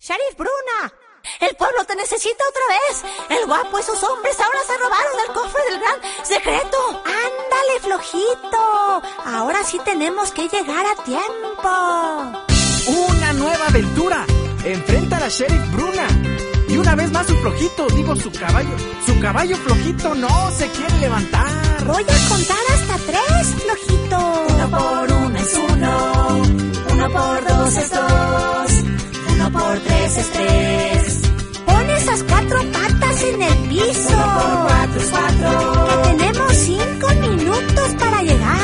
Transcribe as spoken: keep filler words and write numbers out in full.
Sheriff Bruna, el pueblo te necesita otra vez. El guapo y sus hombres ahora se robaron el cofre del gran secreto. Ándale, flojito. Ahora sí tenemos que llegar a tiempo. Una nueva aventura. Enfrenta a la Sheriff Bruna. Y una vez más su flojito, digo su caballo. Su caballo flojito no se quiere levantar. Voy a contar hasta tres, flojito. Uno por uno es uno. Uno por dos es dos.